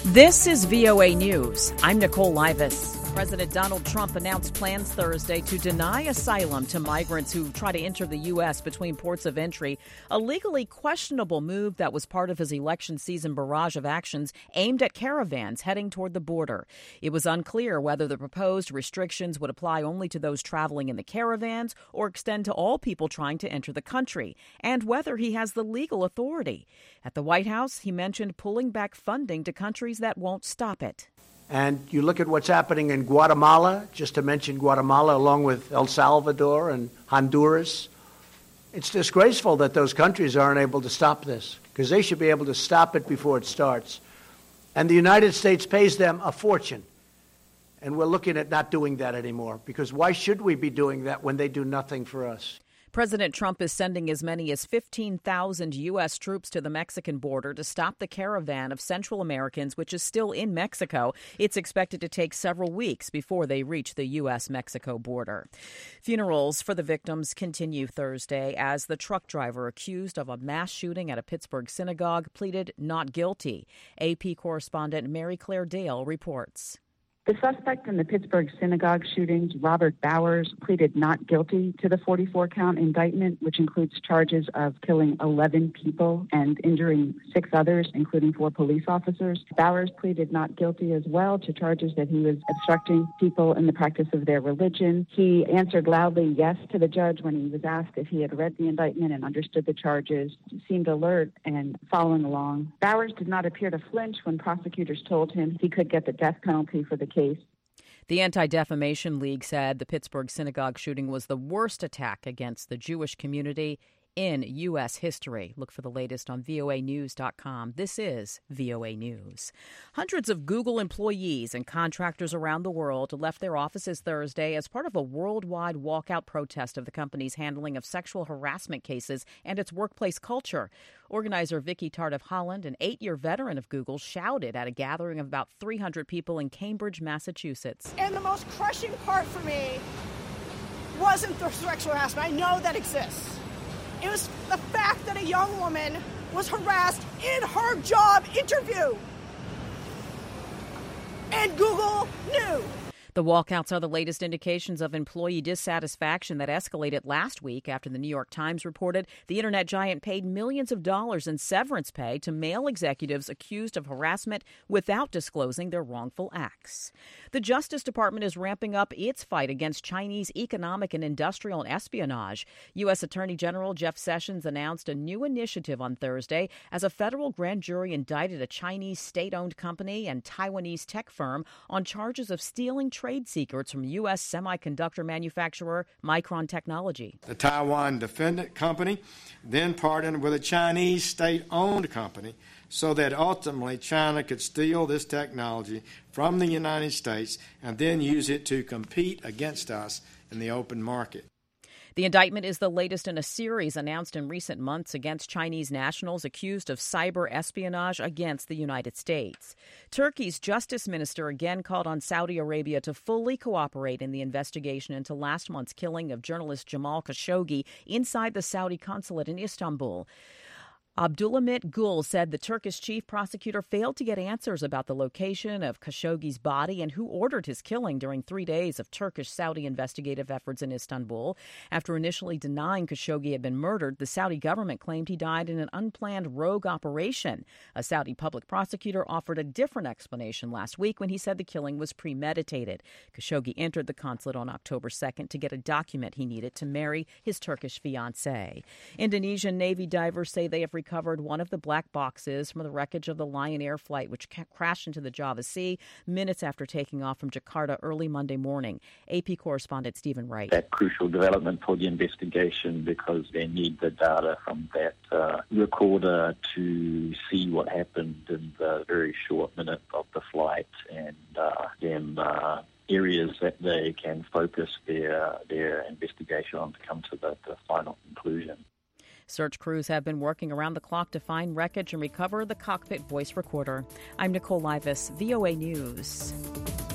This is VOA News. I'm Nicole Livas. President Donald Trump announced plans Thursday to deny asylum to migrants who try to enter the U.S. between ports of entry, a legally questionable move that was part of his election season barrage of actions aimed at caravans heading toward the border. It was unclear whether the proposed restrictions would apply only to those traveling in the caravans or extend to all people trying to enter the country, and whether he has the legal authority. At the White House, he mentioned pulling back funding to countries that won't stop it. And you look at what's happening in Guatemala, just to mention Guatemala, along with El Salvador and Honduras. It's disgraceful that those countries aren't able to stop this, because they should be able to stop it before it starts. And the United States pays them a fortune. And we're looking at not doing that anymore, because why should we be doing that when they do nothing for us? President Trump is sending as many as 15,000 U.S. troops to the Mexican border to stop the caravan of Central Americans, which is still in Mexico. It's expected to take several weeks before they reach the U.S.-Mexico border. Funerals for the victims continue Thursday as the truck driver accused of a mass shooting at a Pittsburgh synagogue pleaded not guilty. AP correspondent Mary Claire Dale reports. The suspect in the Pittsburgh synagogue shootings, Robert Bowers, pleaded not guilty to the 44-count indictment, which includes charges of killing 11 people and injuring 6 others, including 4 police officers. Bowers pleaded not guilty as well to charges that he was obstructing people in the practice of their religion. He answered loudly yes to the judge when he was asked if he had read the indictment and understood the charges. He seemed alert and following along. Bowers did not appear to flinch when prosecutors told him he could get the death penalty for the case. The Anti-Defamation League said the Pittsburgh synagogue shooting was the worst attack against the Jewish community in U.S. history. Look for the latest on voanews.com. This is VOA News. Hundreds of Google employees and contractors around the world left their offices Thursday as part of a worldwide walkout protest of the company's handling of sexual harassment cases and its workplace culture. Organizer Vicky Tardif Holland, an 8-year veteran of Google, shouted at a gathering of about 300 people in Cambridge, Massachusetts. And the most crushing part for me wasn't the sexual harassment. I know that exists. It was the fact that a young woman was harassed in her job interview. And Google knew. The walkouts are the latest indications of employee dissatisfaction that escalated last week after the New York Times reported the internet giant paid millions of dollars in severance pay to male executives accused of harassment without disclosing their wrongful acts. The Justice Department is ramping up its fight against Chinese economic and industrial espionage. U.S. Attorney General Jeff Sessions announced a new initiative on Thursday as a federal grand jury indicted a Chinese state-owned company and Taiwanese tech firm on charges of stealing trade secrets from U.S. semiconductor manufacturer Micron Technology. The Taiwan defendant company then partnered with a Chinese state-owned company so that ultimately China could steal this technology from the United States and then use it to compete against us in the open market. The indictment is the latest in a series announced in recent months against Chinese nationals accused of cyber espionage against the United States. Turkey's justice minister again called on Saudi Arabia to fully cooperate in the investigation into last month's killing of journalist Jamal Khashoggi inside the Saudi consulate in Istanbul. Abdulhamit Gül said the Turkish chief prosecutor failed to get answers about the location of Khashoggi's body and who ordered his killing during 3 days of Turkish-Saudi investigative efforts in Istanbul. After initially denying Khashoggi had been murdered, the Saudi government claimed he died in an unplanned rogue operation. A Saudi public prosecutor offered a different explanation last week when he said the killing was premeditated. Khashoggi entered the consulate on October 2nd to get a document he needed to marry his Turkish fiancée. Indonesian Navy divers say they have recovered one of the black boxes from the wreckage of the Lion Air flight, which crashed into the Java Sea minutes after taking off from Jakarta early Monday morning. AP correspondent Stephen Wright. That crucial development for the investigation because they need the data from that recorder to see what happened in the very short minute of the flight and then areas that they can focus their investigation on to come to the final conclusion. Search crews have been working around the clock to find wreckage and recover the cockpit voice recorder. I'm Nicole Livas, VOA News.